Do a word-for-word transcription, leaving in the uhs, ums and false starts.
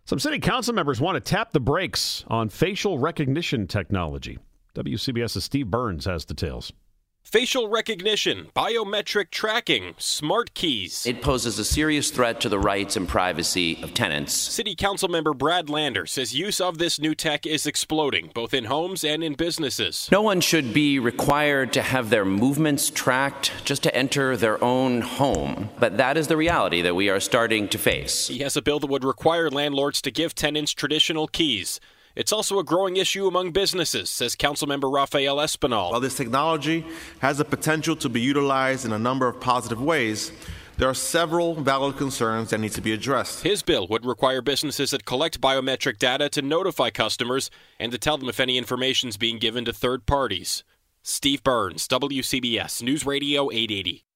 Some city council members want to tap the brakes on facial recognition technology. WCBS's Steve Burns has details. Facial recognition, biometric tracking, smart keys. It poses a serious threat to the rights and privacy of tenants. City Council member Brad Lander says use of this new tech is exploding, both in homes and in businesses. No one should be required to have their movements tracked just to enter their own home. But that is the reality that we are starting to face. He has a bill that would require landlords to give tenants traditional keys. It's also a growing issue among businesses, says Councilmember Rafael Espinal. While this technology has the potential to be utilized in a number of positive ways, there are several valid concerns that need to be addressed. His bill would require businesses that collect biometric data to notify customers and to tell them if any information is being given to third parties. Steve Burns, W C B S News Radio eight eighty.